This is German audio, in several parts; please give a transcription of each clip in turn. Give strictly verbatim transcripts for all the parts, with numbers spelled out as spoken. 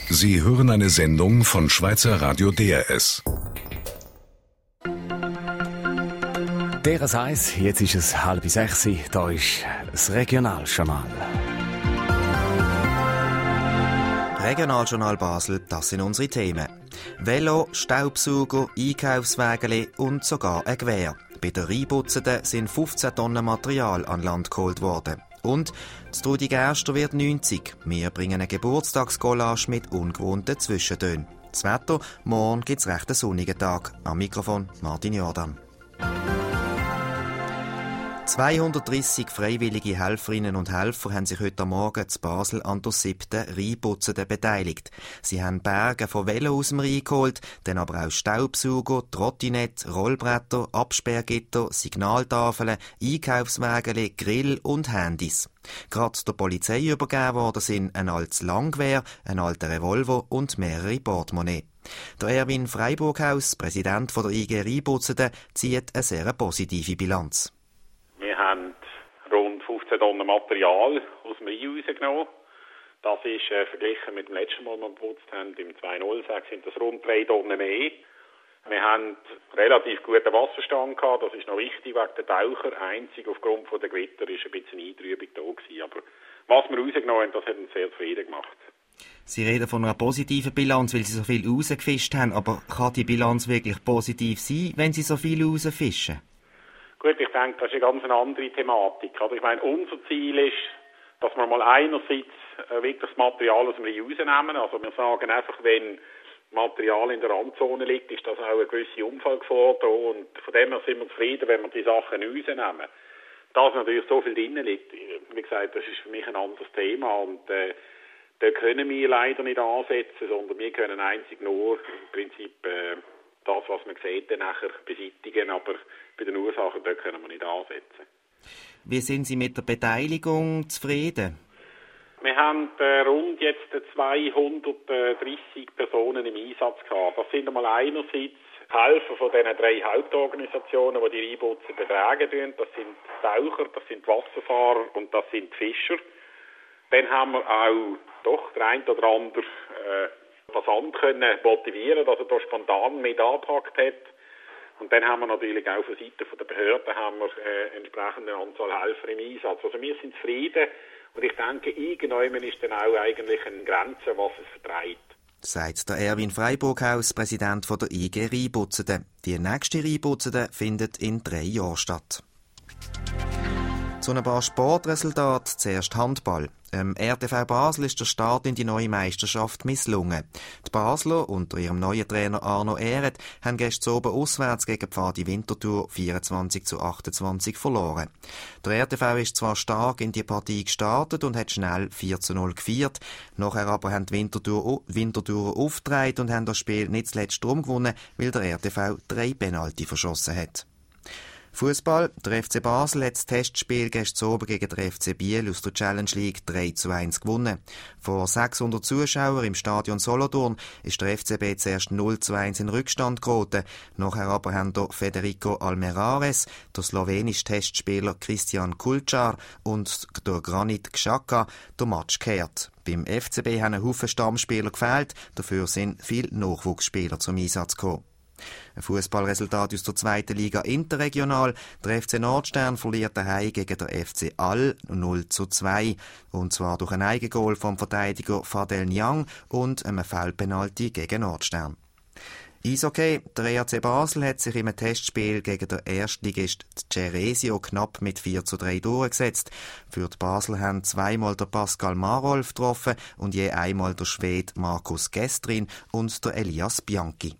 Sie hören eine Sendung von Schweizer Radio D R S. D R S eins, jetzt ist es halb sechs, da ist das Regionaljournal. Regionaljournal Basel, das sind unsere Themen. Velo, Staubsauger, Einkaufswägeli und sogar ein Gewehr. Bei den Rheinbutzenden sind fünfzehn Tonnen Material an Land geholt worden. Und die Trudi Gerster wird neunzig. Wir bringen eine Geburtstagscollage mit ungewohnten Zwischentönen. Das Wetter, morgen gibt es recht einen sonnigen Tag. Am Mikrofon Martin Jordan. zweihundertdreissig freiwillige Helferinnen und Helfer haben sich heute Morgen zu Basel an der siebten Rheinbutzenden beteiligt. Sie haben Berge von Velo aus dem Rhein geholt, dann aber auch Staubsauger, Trottinette, Rollbretter, Absperrgitter, Signaltafeln, Einkaufswägeli, Grill und Handys. Gerade der Polizei übergeben worden sind ein altes Langgewehr, ein alter Revolver und mehrere Portemonnaie. Der Erwin Freiburghaus, Präsident der I G Rheinbutzenden, zieht eine sehr positive Bilanz. Wir haben rund fünfzehn Tonnen Material aus dem Rhein rausgenommen. Das ist äh, verglichen mit dem letzten Mal, als wir geputzt haben, im zweitausendsechs sind das rund drei Tonnen mehr. Wir haben relativ guten Wasserstand gehabt, das ist noch wichtig wegen der Taucher. Einzig aufgrund von der Gewitter ist ein bisschen Eintrübung da gewesen. Aber was wir rausgenommen haben, das hat uns sehr zufrieden gemacht. Sie reden von einer positiven Bilanz, weil Sie so viel rausgefischt haben. Aber kann die Bilanz wirklich positiv sein, wenn Sie so viel rausfischen? Gut, ich denke, das ist eine ganz andere Thematik. Also ich meine, unser Ziel ist, dass wir mal einerseits wirklich das Material aus dem Rhein rausnehmen. Also wir sagen einfach, wenn Material in der Randzone liegt, ist das auch eine gewisse Unfallgefahr da. Und von dem her sind wir zufrieden, wenn wir die Sachen rausnehmen. Dass natürlich so viel drin liegt, wie gesagt, das ist für mich ein anderes Thema. Und äh, da können wir leider nicht ansetzen, sondern wir können einzig nur im Prinzip äh, das, was man sieht, dann nachher beseitigen, aber bei den Ursachen dort können wir nicht ansetzen. Wie sind Sie mit der Beteiligung zufrieden? Wir haben äh, rund jetzt zweihundertdreissig Personen im Einsatz gehabt. Das sind einmal einerseits Helfer von diesen drei Hauptorganisationen, die die Rheinbutzen betragen tun. Das sind Taucher, das sind Wasserfahrer und das sind Fischer. Dann haben wir auch doch der ein oder andere äh, Passant können motivieren, dass er da spontan mit angepackt hat. Und dann haben wir natürlich auch von Seiten der Behörden haben wir äh, entsprechende Anzahl Helfer im Einsatz. Also wir sind zufrieden und ich denke, irgendwann ist dann auch eigentlich eine Grenze, was es vertreibt. Sagt der Erwin Freiburghaus, Präsident von der I G Rheinbutzenden. Die nächste Rheinbutzende findet in drei Jahren statt. Zu ein paar Sportresultaten, zuerst Handball. Im R T V Basel ist der Start in die neue Meisterschaft misslungen. Die Basler unter ihrem neuen Trainer Arno Ehret haben gestern oben auswärts gegen Pfadi Winterthur vierundzwanzig zu achtundzwanzig verloren. Der R T V ist zwar stark in die Partie gestartet und hat schnell vier zu null geführt. Nachher aber haben die Winterthur, Winterthurer aufgetragen und haben das Spiel nicht zuletzt darum gewonnen, weil der R T V drei Penalty verschossen hat. Fußball. Der F C Basel hat das Testspiel gestern Abend gegen den F C Biel aus der Challenge League drei zu eins gewonnen. Vor sechshundert Zuschauern im Stadion Solothurn ist der F C B zuerst null zu eins in Rückstand geraten. Nachher aber haben der Federico Almerares, der slowenische Testspieler Christian Kulčar und der Granit Xhaka den Match gekehrt. Beim F C B haben ein Haufen Stammspieler gefehlt, dafür sind viele Nachwuchsspieler zum Einsatz gekommen. Ein Fußballresultat aus der zweiten Liga interregional. Der F C Nordstern verliert daheim gegen den F C All null zu zwei. Und zwar durch ein Eigengoal vom Verteidiger Fadel Niang und einem Foulpenalty gegen Nordstern. Eishockey. Der E A C Basel hat sich im Testspiel gegen den Erstligist Ceresio knapp mit vier zu drei durchgesetzt. Für die Basel haben zweimal der Pascal Marolf getroffen und je einmal der Schwede Markus Gestrin und der Elias Bianchi.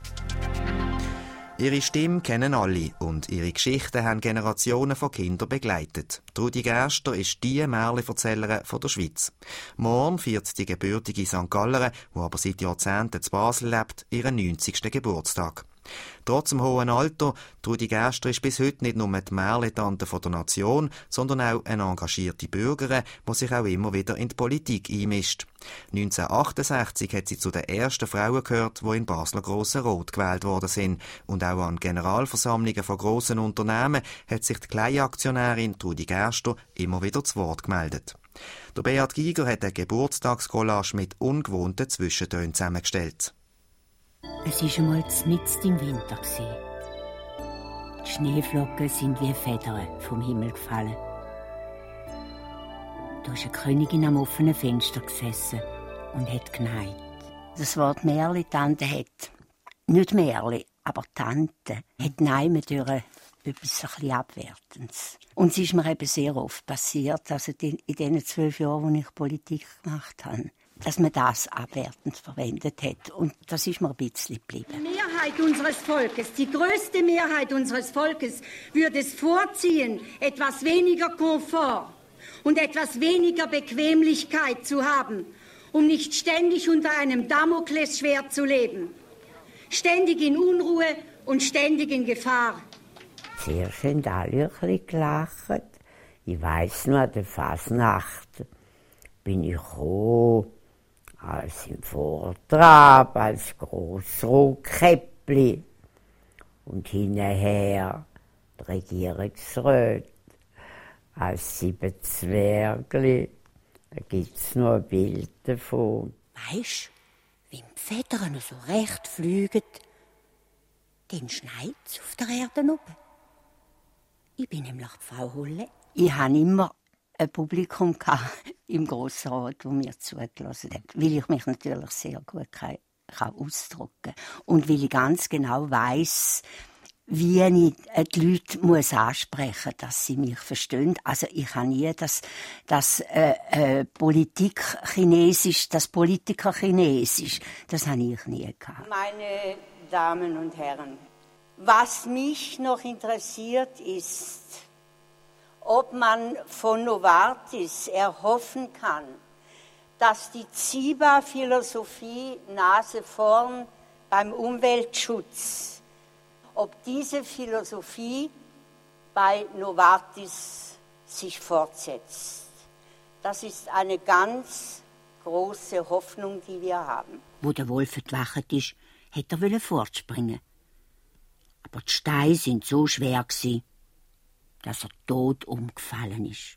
Ihre Stimme kennen alle und ihre Geschichten haben Generationen von Kindern begleitet. Trudi Gerster ist die Märchen-Erzählerin von der Schweiz. Morgen feiert die gebürtige Sankt Gallerin, die aber seit Jahrzehnten zu Basel lebt, ihren neunzigsten Geburtstag. Trotz dem hohen Alter, Trudi Gerster ist bis heute nicht nur die Märchen-Tante der Nation, sondern auch eine engagierte Bürgerin, die sich auch immer wieder in die Politik einmischt. neunzehnhundertachtundsechzig hat sie zu den ersten Frauen gehört, die in Basler Grossen Rot gewählt worden sind. Und auch an Generalversammlungen von grossen Unternehmen hat sich die Kleinaktionärin Trudi Gerster immer wieder zu Wort gemeldet. Der Beat Giger hat eine Geburtstagscollage mit ungewohnten Zwischentönen zusammengestellt. Es war einmal mitten im Winter. Die Schneeflocken sind wie Federn vom Himmel gefallen. Da ist eine Königin am offenen Fenster gesessen und hat geneigt. Das Wort Märli, Tante hat, nicht Märli, aber Tante, hat Nein durch etwas ein bisschen Abwertendes. Und es ist mir eben sehr oft passiert, also in den zwölf Jahren, als ich Politik gemacht habe, dass man das abwertend verwendet hat. Und das ist mir ein bisschen geblieben. Die Mehrheit unseres Volkes, die größte Mehrheit unseres Volkes, würde es vorziehen, etwas weniger Komfort und etwas weniger Bequemlichkeit zu haben, um nicht ständig unter einem Damoklesschwert zu leben. Ständig in Unruhe und ständig in Gefahr. Zuerst haben alle ein bisschen gelacht. Ich weiss noch, an der Fasnacht bin ich gekommen, als im Vortrab, als grosses Rotkäppli. Und hinterher die Regierungsräte als sieben Zwergli. Da gibt es noch ein Bild davon. Weisst, wie die Federn so recht fliegen, dann schneit es auf der Erde oben. Ich bin nämlich Frau Hulle. Ich hatte immer ein Publikum im Grossen Rat, das mir zugelassen hat, weil ich mich natürlich sehr gut kann, kann ausdrücken kann. Und weil ich ganz genau weiss, wie ich die Leute muss ansprechen muss, dass sie mich verstehen. Also ich habe nie das, das äh, äh, Politik Chinesisch, das Politiker Chinesisch, das habe ich nie gehabt. Meine Damen und Herren, was mich noch interessiert ist, ob man von Novartis erhoffen kann, dass die Ziba-Philosophie Nase vorn beim Umweltschutz, ob diese Philosophie bei Novartis sich fortsetzt. Das ist eine ganz große Hoffnung, die wir haben. Wo der Wolf entwacht ist, hätte er fortspringen. Aber die Steine sind so schwer gsi, dass er tot umgefallen ist.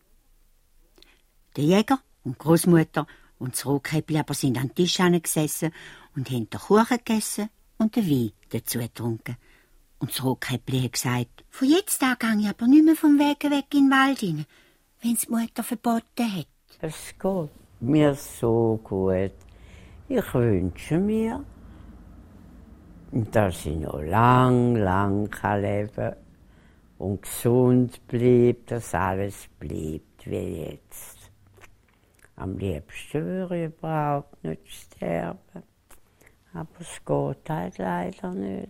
Der Jäger und die Großmutter und das Rotkäppli aber sind an den Tisch gesessen und haben den Kuchen gegessen und den Wein dazu getrunken. Und das Rotkäppli hat gesagt, von jetzt an gehe ich aber nicht mehr vom Weg weg in den Wald hinein, wenn es die Mutter verboten hat. Es geht mir so gut. Ich wünsche mir, dass ich noch lang, lang leben kann und gesund bleibt, dass alles bleibt wie jetzt. Am liebsten würde ich überhaupt nicht sterben. Aber es geht halt leider nicht.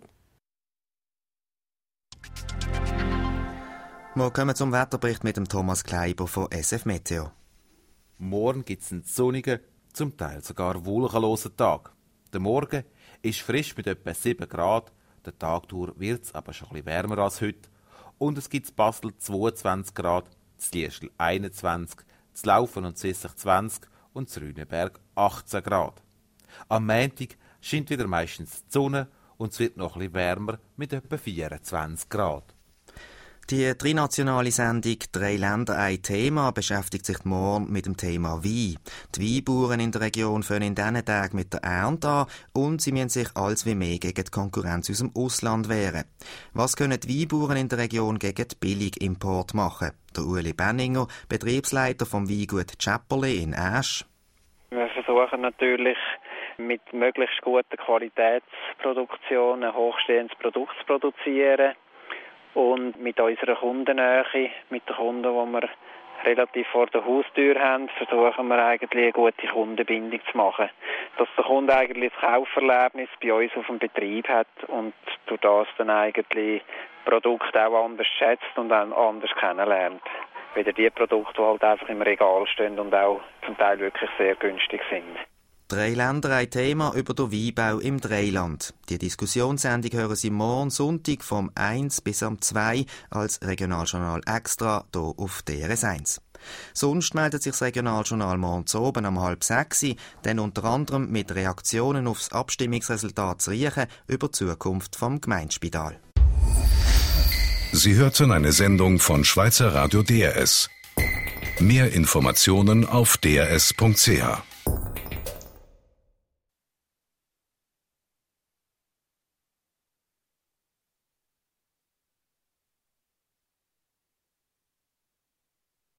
Wir kommen zum Wetterbericht mit dem Thomas Kleiber von S F Meteo. Morgen gibt es einen sonnigen, zum Teil sogar wolkenlosen Tag. Der Morgen ist frisch mit etwa sieben Grad, der Tag durch wird es aber schon ein bisschen wärmer als heute. Und es gibt in Basel zweiundzwanzig Grad, in Liestel einundzwanzig, in Laufen und Zissach zwanzig und in Rüneberg achtzehn Grad. Am Montag scheint wieder meistens die Sonne und es wird noch ein bisschen wärmer mit etwa vierundzwanzig Grad. Die drinationale Sendung «Drei Länder, ein Thema» beschäftigt sich morgen mit dem Thema Wein. Die Weinbauern in der Region fangen in diesen Tagen mit der Ernte an und sie müssen sich als wie mehr gegen die Konkurrenz aus dem Ausland wehren. Was können die Weinbauern in der Region gegen die Billigimport machen? Der Ueli Benninger, Betriebsleiter vom Weingut Tschäpperli in Asch. Wir versuchen natürlich mit möglichst guter Qualitätsproduktion ein hochstehendes Produkt zu produzieren. Und mit unserer Kundennähe, mit den Kunden, die wir relativ vor der Haustür haben, versuchen wir eigentlich eine gute Kundenbindung zu machen. Dass der Kunde eigentlich das Kauferlebnis bei uns auf dem Betrieb hat und durch das dann eigentlich Produkte auch anders schätzt und auch anders kennenlernt. Wieder die Produkte, die halt einfach im Regal stehen und auch zum Teil wirklich sehr günstig sind. Drei Länder, ein Thema über den Weinbau im Dreiland. Die Diskussionssendung hören Sie morgen Sonntag vom eins bis am zwei als Regionaljournal Extra hier auf D R S eins. Sonst meldet sich das Regionaljournal morgen oben um halb sechs, dann unter anderem mit Reaktionen aufs Abstimmungsresultat zu Riechen über die Zukunft vom Gemeindespital. Sie hörten eine Sendung von Schweizer Radio D R S. Mehr Informationen auf d r s punkt c h.